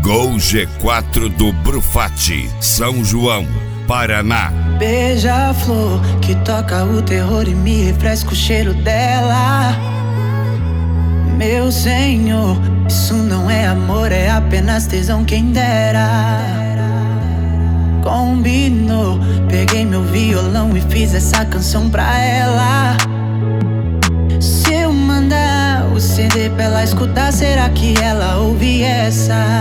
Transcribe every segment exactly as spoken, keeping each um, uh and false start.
Gol G quatro do Brufatti, São João, Paraná. Beija-flor que toca o terror e me refresca o cheiro dela. Meu senhor, isso não é amor, é apenas tesão, quem dera. Combinou, peguei meu violão e fiz essa canção pra ela. Se eu mandar o C D pra ela escutar, será que ela ouve essa?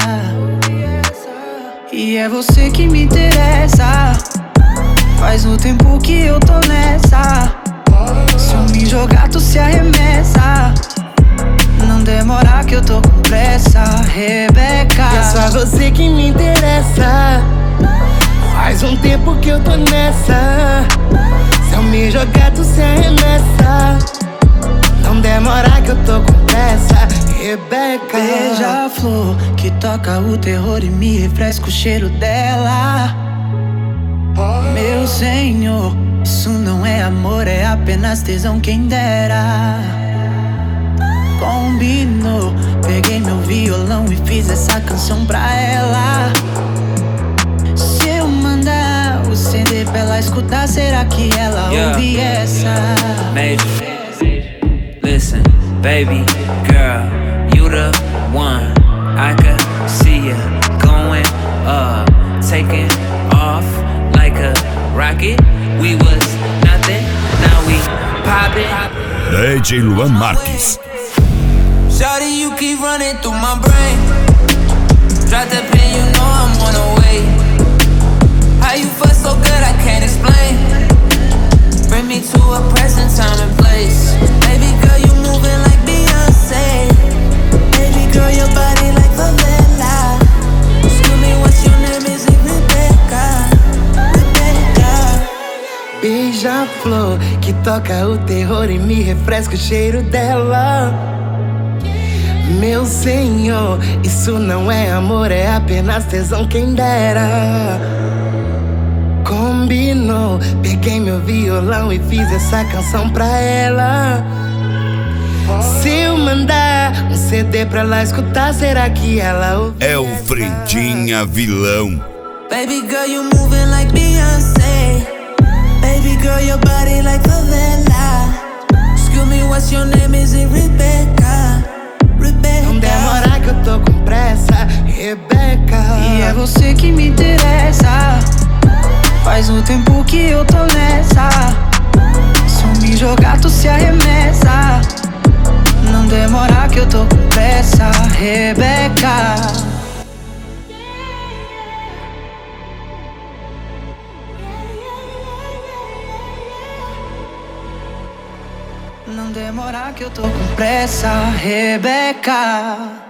E é você que me interessa. Faz um tempo que eu tô nessa. Se eu me jogar, tu se arremessa. Não demora que eu tô com pressa, Rebeca. É só você que me interessa. Faz um tempo que eu tô nessa. Se eu me jogar, tu se arremessa. Não demora que eu tô com pressa, Rebeca. Beija-flor que toca o terror e me refresca o cheiro dela. Meu senhor, isso não é amor, é apenas tesão, quem dera. Combinou, peguei meu violão e fiz essa canção pra ela. Se eu mandar o C D pra ela escutar, será que ela Yeah. ouve essa? Major. Listen, baby girl, you the one. I could see ya going up, taking off like a rocket. We was nothing, now we poppin'. D J Luan Marques. Shawty, you keep running through my brain. Drop the pin, you know I'm on the way. How you fuck so good, I can't explain. Bring me to a present time and place. Baby girl, you moving like Beyonce. Baby girl, your body like favela. Excuse me, what's your name? Is it Rebecca? Rebecca. Beija-flor que toca o terror e me refresca o cheiro dela. Meu senhor, isso não é amor, é apenas tesão, quem dera. Combinou, peguei meu violão e fiz essa canção pra ela. Se eu mandar um C D pra ela escutar, será que ela ouve? É o Frendinha Vilão. Baby girl, you moving like Beyonce. Baby girl, your body like favela. Excuse me, what's your name? Is it Rebecca? Rebecca. Não demora que eu tô com pressa, Rebeca. E é você que me interessa. Faz um tempo que eu tô nessa. Se eu me jogar, tu se arremessa. Não demora que eu tô com pressa, Rebeca. Não demora que eu tô com pressa, Rebeca.